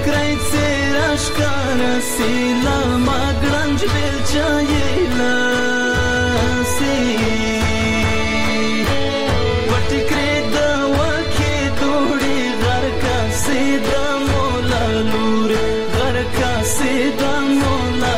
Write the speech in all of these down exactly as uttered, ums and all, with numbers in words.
کړی څېره ښکاره سي له ما ګړنج بېلچه یې لاسي پټې کړې د وکې دوړې غر کاسې د مولا لورې غر کاسې د مولا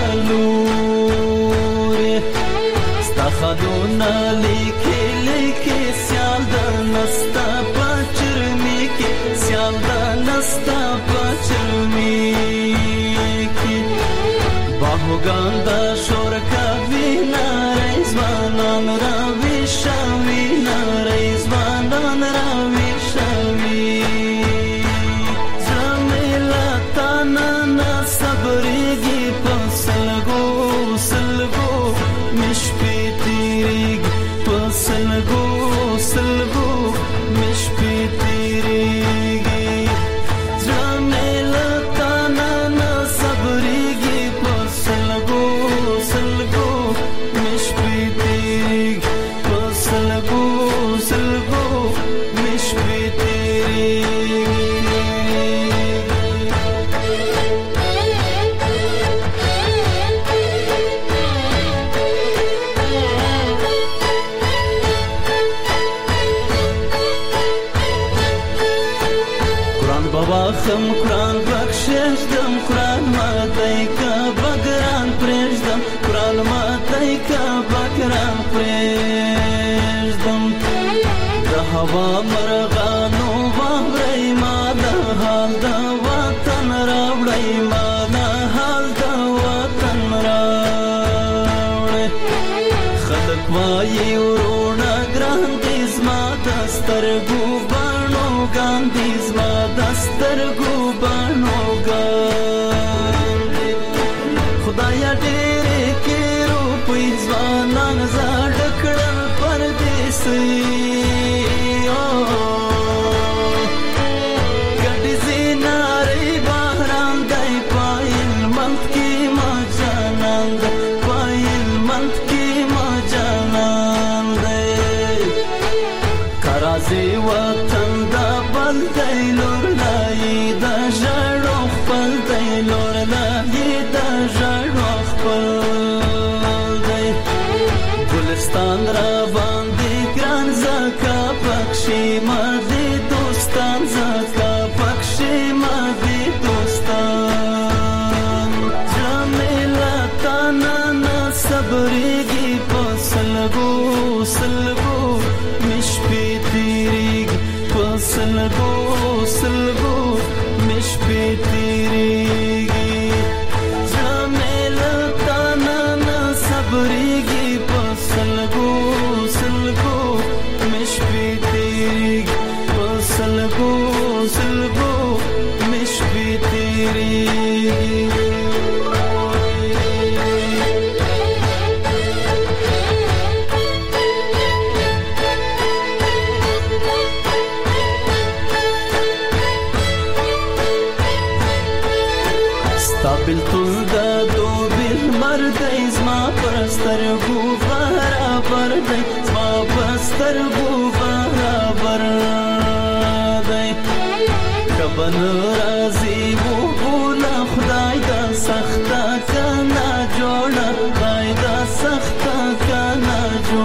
لورې ستا خدونه لیکې لیکې سیال د نستا په چرمي کې سیال د نستا په چرمي کې باهوګان د شور کوي نارې ځوانان راویښوي نارې ځوانان راویښوي زړه مې له تا نه نه صبرېږي په سلګو سلګو مې شپې تېرېږي په سلګو سلګو مې شپې تېرېږي زړه مې له تا نه نه صبرېږي په سلګو سلګو مې شپې تېرېږي په سلګو سلګو مې شپې تېرېږي خم قرآن بخششدم قرآن ماتی که بگران پریشدم قرآن ماتی که بگران پریشدم ده هوا مرغانو باورای ما ده حال ده وطن راوڑای ما ده حال ده وطن راوڑای خلق وایی ورونا گران دیز ما دسترگو بانو گان دیز ما دسترگو بانو گان خدایا ډېرې کې روپۍ ځوانان زاړه کړل پردیسي ګډې زینارې باران دی په هلمند کې ما جانان دی په هلمند کې ما جانان دی کرازې وطن دا بل دی لور لایي د ژړو خپل دی لور لایي د ژړو خپل دی ګلستان را باندې ګران زکه پکښې ما دې دوستان زکه پکښې ما دې دوستان زړه مې له تا نه نه صبرېږي په سلګو سلګو مې شپې تېرېږي په سلګو سلګو مې شپې تېرېږي زړه مې له تا نه نه صبرېږي په سلګو سلګو مې شپې تېرېږي په سلګو سلګو مې شپې تېرېږي بلتون دا دو بل مردی زما پرسترگو برابر دی زما پرسترگو برابر دی کبن رازی و بولا خدای دا سختا کنا جوڑا خدای دا سختا کنا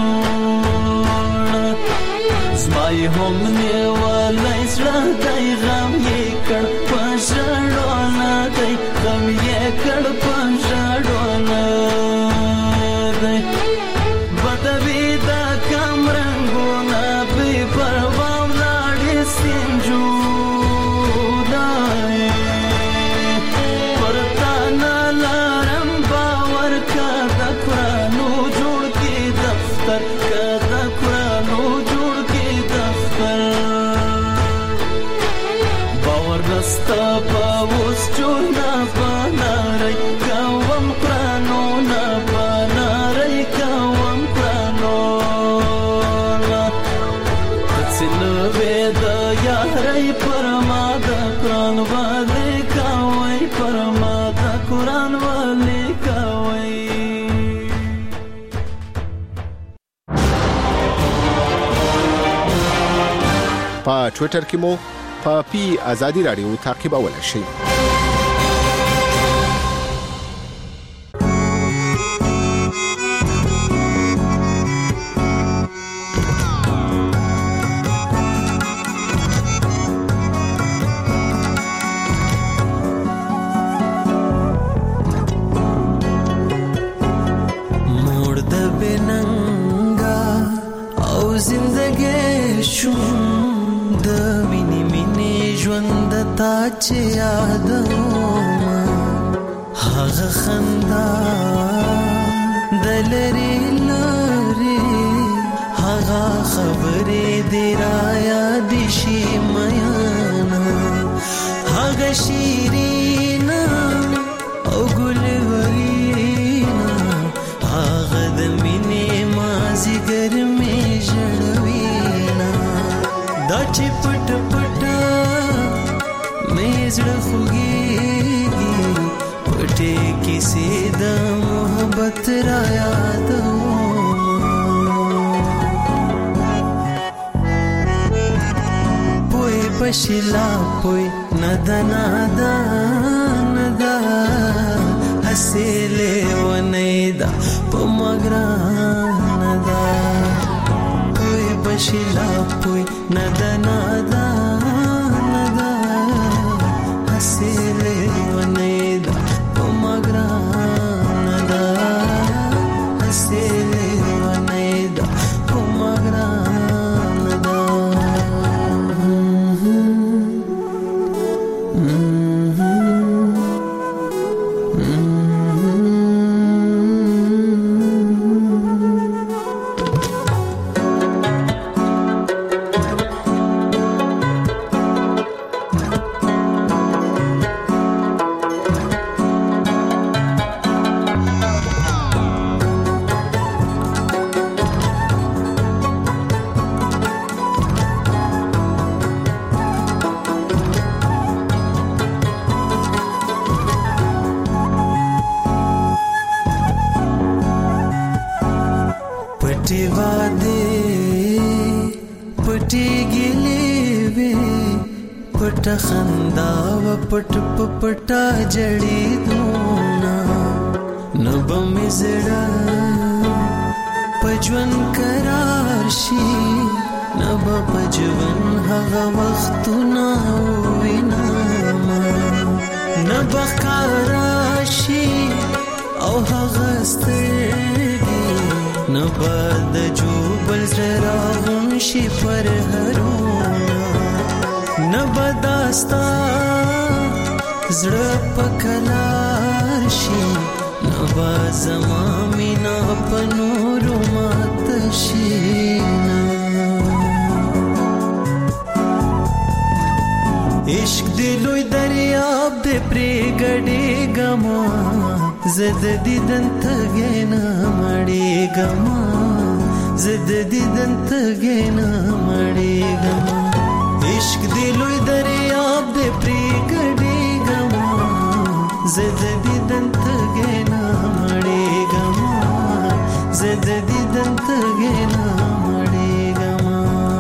جوڑا زمای هم نیوالی سڑا دی غم یې کړ په ژړو نه دی غم یې کړ په ژړو نه دی بدوي دا کم رنګونه بې پروا ولاړې سینجونه پر تا نه لرم باور که د قرانو جوړ کې دفتر که د قرانو جوړ کې دفتر باور نستا په اوس جوړه بنارئ کوم قرانونه بنارئ کوم قرانونه داسې نه وې د یارۍ پر ما د قران والې کوئ پر ما د قران والې کوئ په ټوئیټر کې مو په پی ازادي رادیو تعقیبولای شئ. تا چې یادومه هغه خندا د لرې لرې هغه خبرې دې رایادې شي میانه هغه شیرینه او ګلورینا هغه د مینې مازیګر مې ژړوینا دا چې پټ پټه مې زړه خوږېږي پټې کیسې د محبت را یادوم پوی بشلا پوی ندا ندا ندا حسیلې ونې دا په مګرانه دا پوی بشلا پوی ندا ندا ندا حسیلې ونې دا په مګرانه دا حسیلې ونې دا په مګرانه دا پټي واده پټي ګلې وې پټ خندا و پټ پټا جړې دونا نب مې زړه پجون قرار شي نب پجون هغه وختونه وینا نب خاراشي او هغه سترګې نباد جوبل زراغم شي پر هرونا نبداستا زړه پکلار شي نبا زما مینا پنور مات شي عشق دلوی دریاب دې پرې ګډې ګما زد دیدن تگینا مړی ګما زد دیدن تگینا مړی ګما عشق دی لوی دریاب دې پرې ګډې ګما زد دیدن تگینا مړی ګما زد دیدن تگینا مړی ګما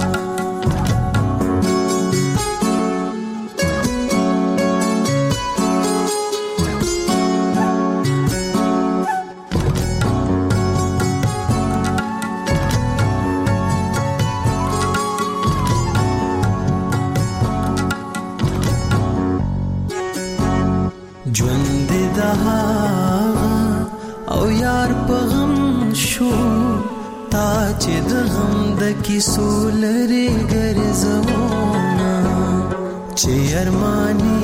ژوند دها او یار په غم شو تا چې د غم د کیسو لري ګرځونا چې ارمانی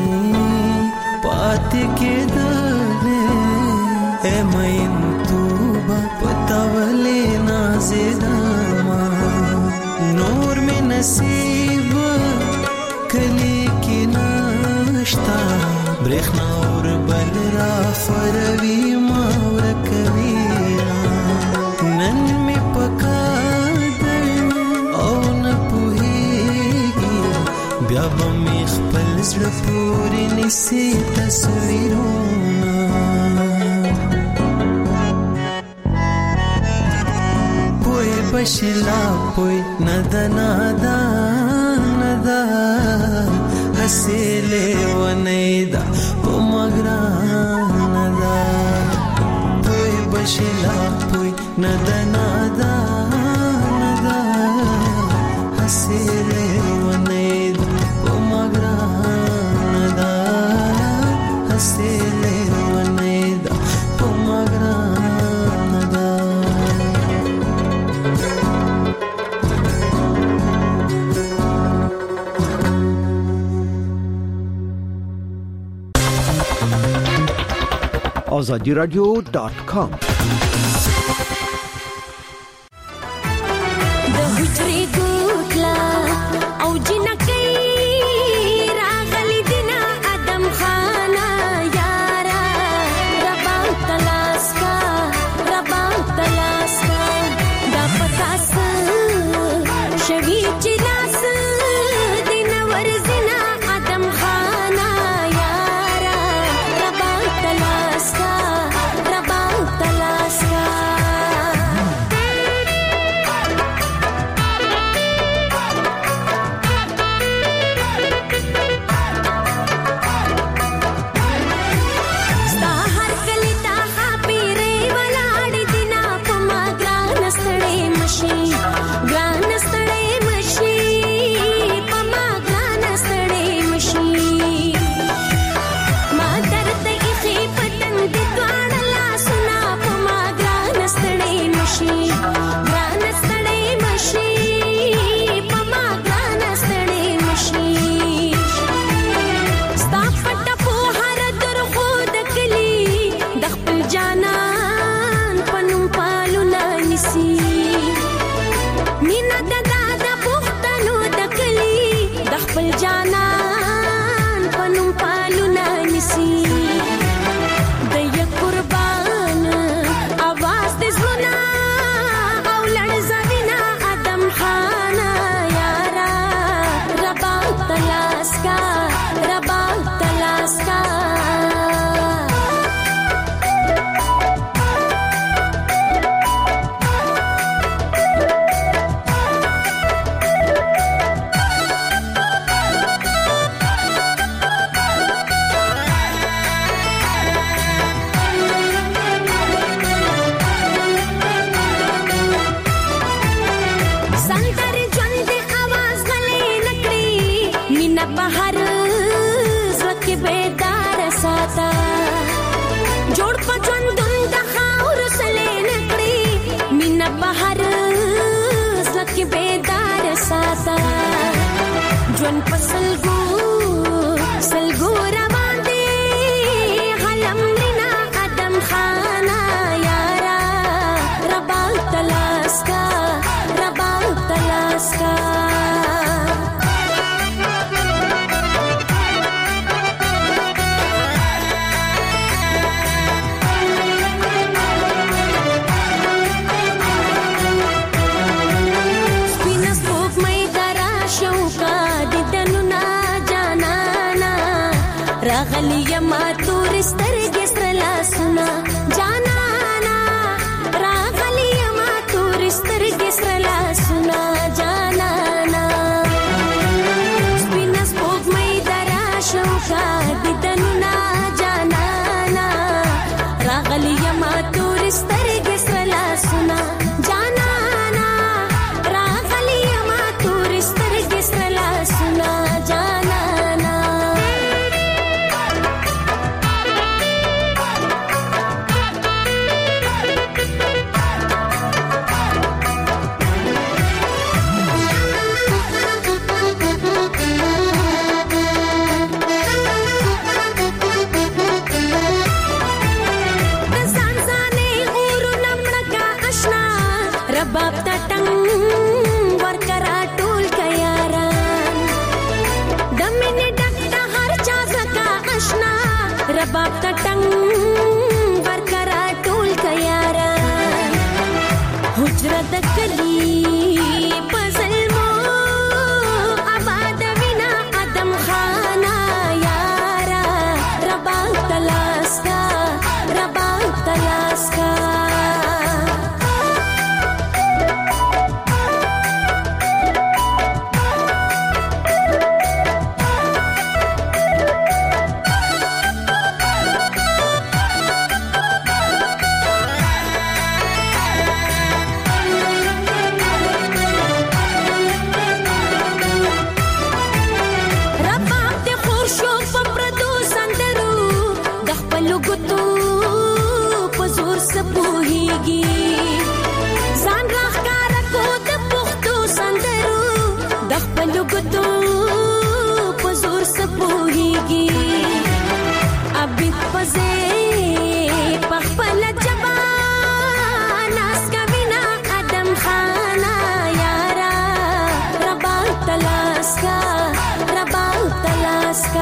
پاتې کېدلې اے مین توبه پتاولې نازېدما نور مې نصیب کلی کې نشتا برخنا اور بل را فروی ماور کوینا نن می پکادر او نپوهیگی بیا با می خپل زړه پوری نسی تصویرونا پوی بشلا پوی ندا ندا ندا حسیلې ونې دا په مګرانه دا پوی بشلا پوی ندا ندا ندا حسیلې ونې دا په مګرانه دا حسیلې ونې دا په مګرانه دا azadi radio dot com.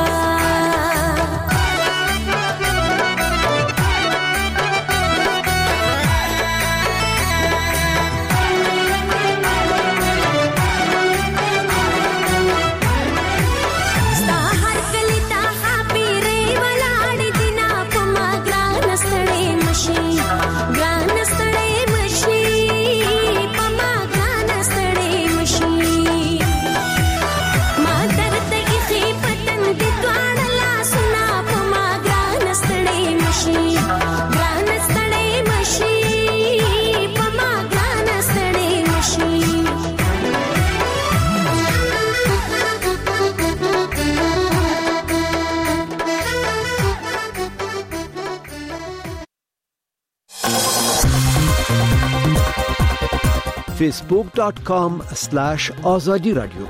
facebook dot com slash azadi radio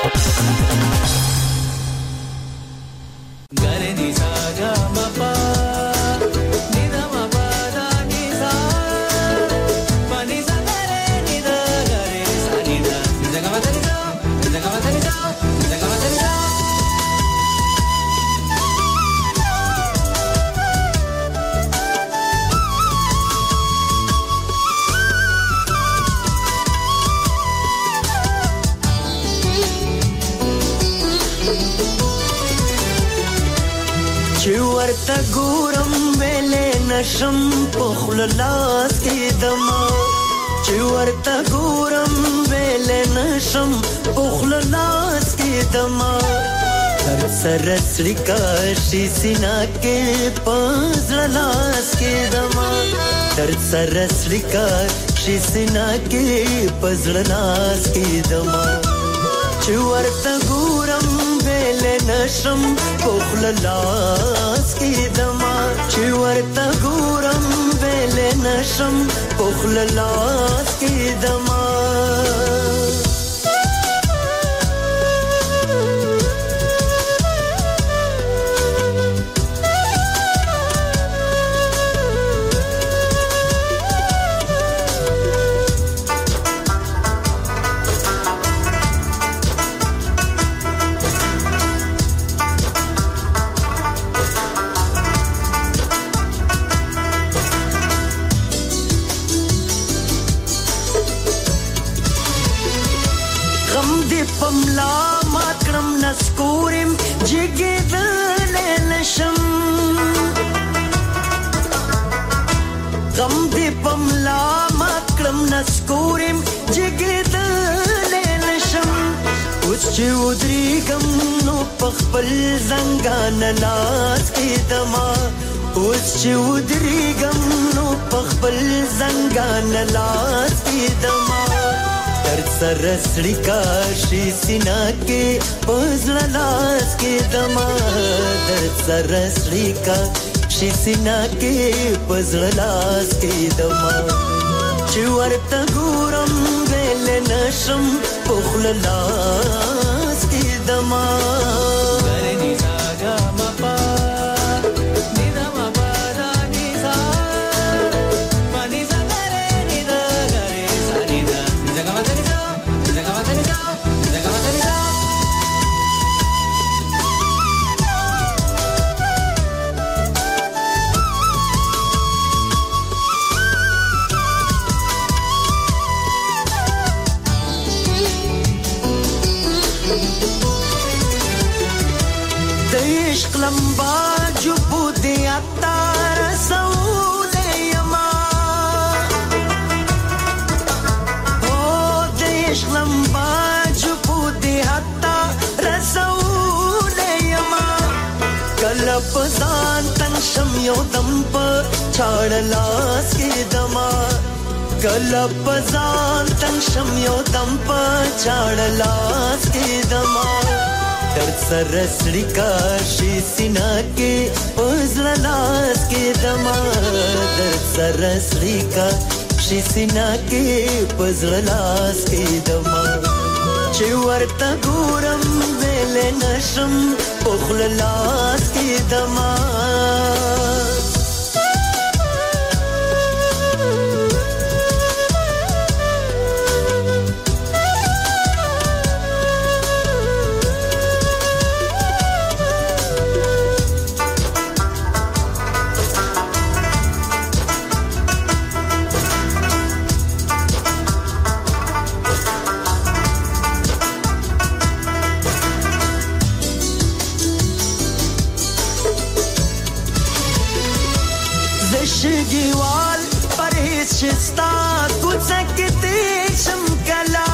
ورته ګورم ویلې نشم پخل لاس کې دما چې ورته ګورم ویلې نشم پخل لاس کې دما تر سر سړکا شي سینا کې پزړ لاس کې دما تر سر سړکا شي سینا کې پزړ لاس کې دما چې ورته ګورم ویلې نشم پخل لاس کې دما چې ورته ګورم ویلې نشم پخل لاس کې دما پملا ماکرم نسکورم جگدل نشم غم دی پملا ماکرم نسکورم جگدل نشم اوس چې ودریګم نو پخپل زنګان لاس کې دما اوس چې ودریګم نو پخپل زنګان لاس کې دما در سر سړکا شي سینا کې پزړ لاس کې دما در سر سړکا شي سینا کې پزړ لاس کې دما چې ورته ګورم ویل نشم پخل لاس کې دما लंबा जुबू दिया तार सऊले यमा ओ देश लंबा जुबू दिया तार सऊले यमा कलप सान तन शम्यो दम पर छाड़ लास के दमा कलप सान तन शम्यो दम पर छाड़ लास के दमा در سر سړکا شي سینا کې پزړ لاس کې دما در سر سړکا شي سینا کې پزړ لاس کې دما چې ورته ګورم ویل نشم پخل لاس کې دما زشگیوال پرهیز شستا کوڅکتی شمکلا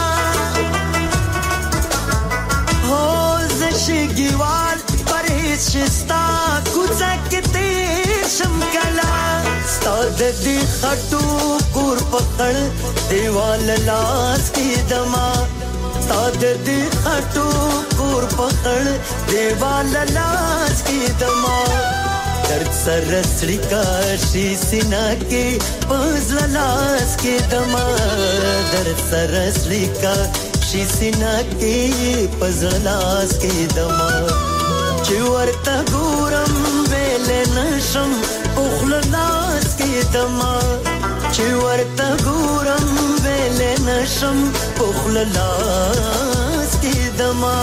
هو زشگیوال پرهیز شستا کوڅکتی شمکلا ستاد دی خټو کور پکړ دیوال لاس کی دما ستاد دی خټو کور پکړ دیوال لاس کی دما درد سرسړی کا شي سینا کې پزل لاس کې دما درد سرسړی کا شي سینا کې پزل لاس کې دما چې ورته ګورم ویل نشم خپل لاس کې دما چې ورته ګورم ویل نشم خپل لاس کې دما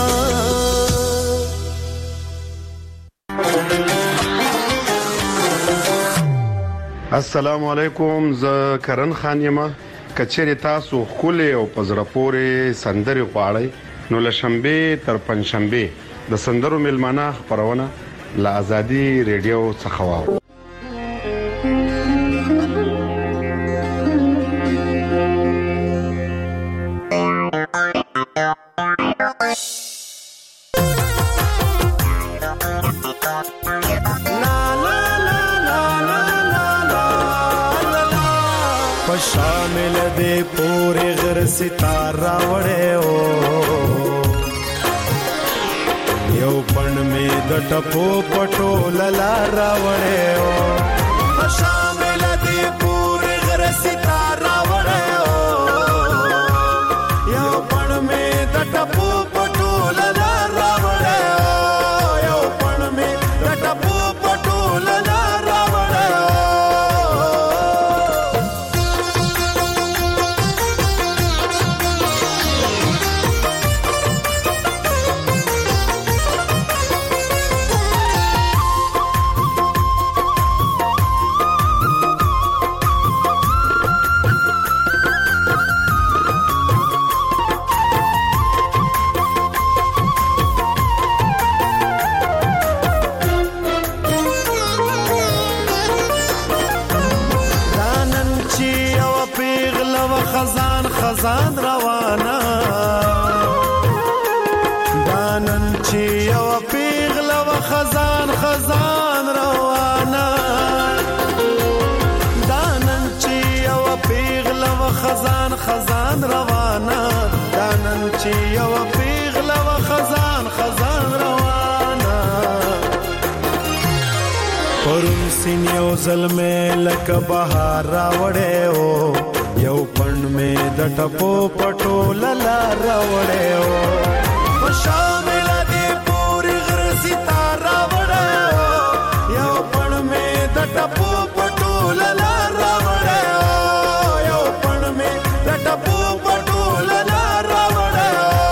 السلام علیکم ز کرن خان یم کچېری تاسو خولې او پزرپورې سندري غواړئ نو لشنبه تر پنځشنبه د سندرو ملمانه خبرونه ل ازادي ریډیو څخه واو شامل دے پورے غر ستارہ وڑے او یو پن میں د ټپو پټو للا وڑے او شامل دے پورے غر ستارہ وڑے او یو پن میں د ټپو پټو للا وڑے او یو پن میں د ټپو پټو للا وڑے او خزان خزان روانا دانن چی یو پیغل و خزان خزان روانا دانن چی یو پیغل و خزان خزان روانا دانن چی یو پیغل و خزان خزان روانا پرون سینیو ظلمه لک بهار راوړې او یو پن میں د ټپو پټو للا راوړې او شامل دې پوری غر ستاره وړې او یو پن میں د ټپو پټو للا راوړې او یو پن میں د ټپو پټو للا راوړې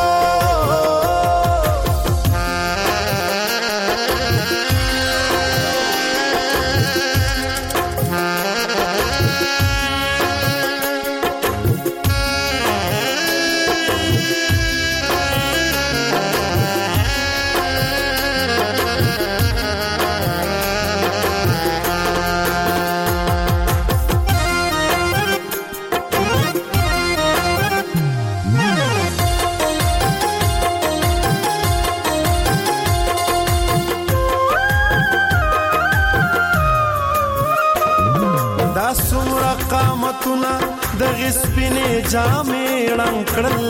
قامتنا د غسپینې جامې ړنګړل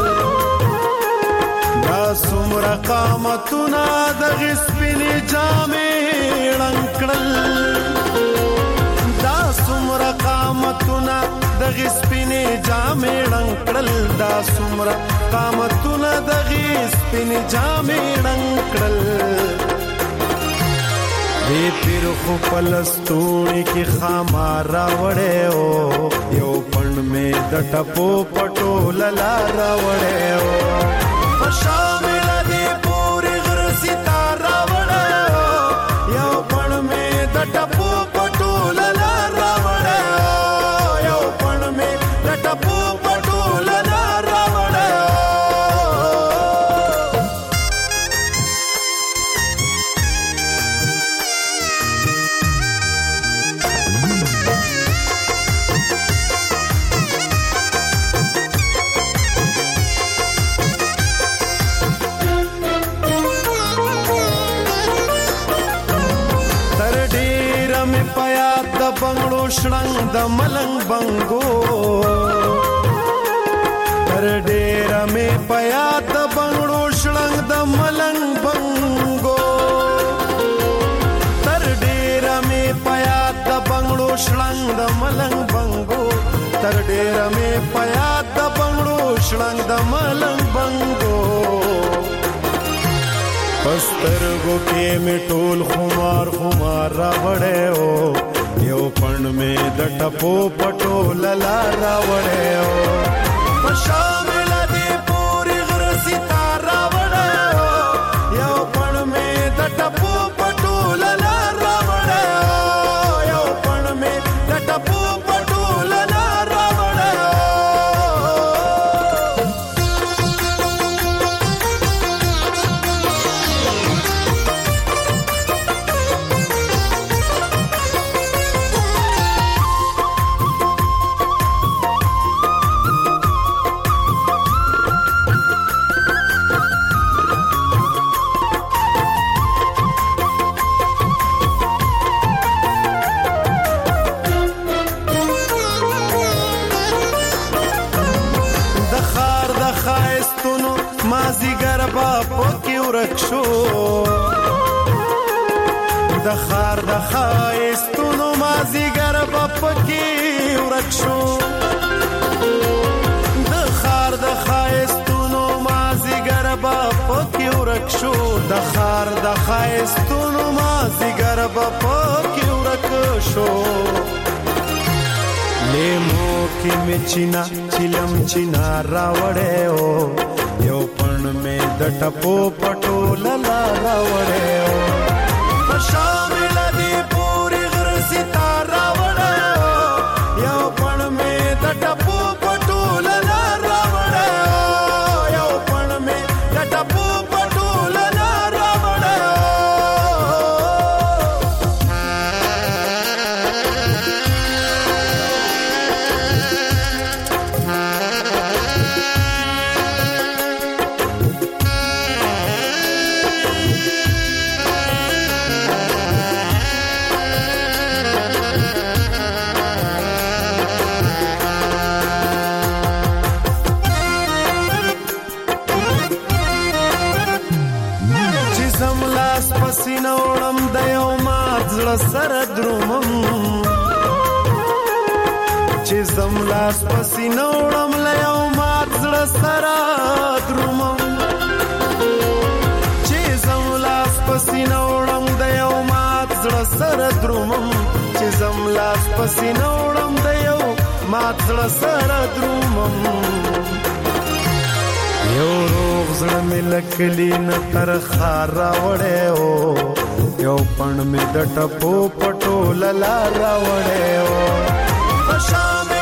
دا څومره قامتنا د غسپینې جامې ړنګړل دا څومره قامتنا د غسپینې جامې ړنګړل دا څومره قامتنا د غسپینې جامې ړنګړل دی پیر خو پلستونی کی خامارا وڑے او یو پن میں د ټپو پټو للا وڑے او شامل دی پوری غر ستارا وڑے او یو پن میں د ټپو پټو للا وڑے او یو پن میں د ټپو پټو للا وڑے او بنگړو شړنګ د ملنګ بنګو تر ډېره مې په یاد د بنگړو شړنګ د ملنګ بنګو تر ډېره مې په یاد د بنگړو شړنګ د ملنګ بنګو تر ډېره مې په یاد د بنگړو شړنګ د ملنګ بنګو پسترګو کې مې ټول خمار خمار راوړې او یو پڼ مې د ټپو پټو للا راوړې او په شامل دې پوری غر ستار راوړې او یو پڼ مې د ټپو پټو للا راوړې او یو پڼ مې د ټپو پټو للا راوړې مازیګر با پکې ورک شو د خار د ښایستونو مازیګر با پکې ورک شو د خار د ښایستونو مازیګر با پکې ورک شو د خار د ښایستونو مازیګر با پکې ورک شو لیمو کې مې چینا چلم چینا راوړې او یو پڼ مې د ټپو پټو للا راوړې او په شامل دې پوری غر ستار راوړې او یو پڼ مې د ټپو پټو للا راوړې او یو پڼ مې د ټپو پټو للا راوړې پسینه وړم د یو مات زړه سره درومم چې زم لاس پسینه وړم له یو مات زړه سره درومم چې زم لاس پسینه وړم د یو مات زړه سره درومم چې زم لاس پسینه وړم د یو مات زړه سره درومم یو روغ زړه مې لکلی نه تر خار راوړې او یو پڼ مې د ټپو پټو للا راوړې او په شامل